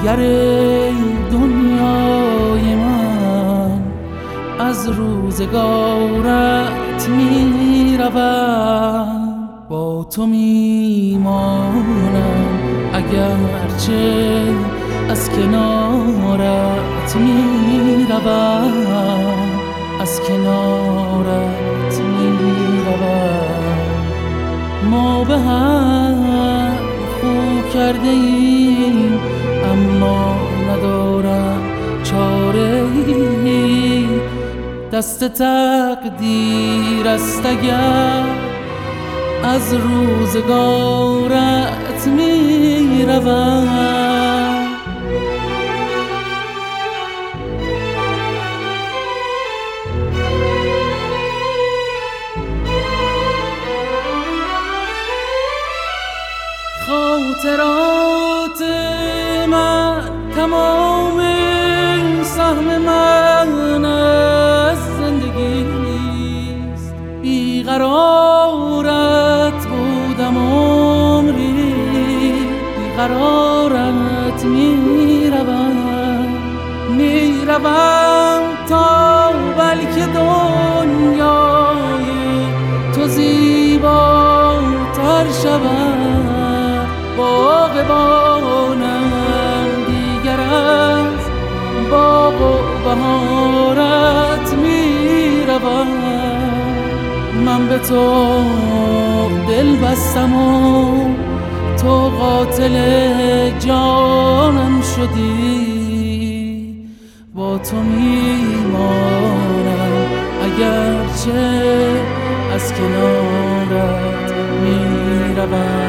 دیگر دنیای من از روزگارت می روم، با تو می مانم اگرچه از کنارت می روم، از کنارت می روم. ما به هم خو کرده ایم اما ندارم چاره ای، دست تقدیر است اگر از روزگارت می روم. خاطرات من تمام سهم من از زندگیست، بیقرارت بودم عمری، بیقرارت میروم تا بلکه دنیای تو زیباتر شود، باغبانم دیگر از باغ و بهارت میروم. من به تو دل بستم و تو قاتل جانم شدی، با تو میمانم اگرچه از کنارت میروم.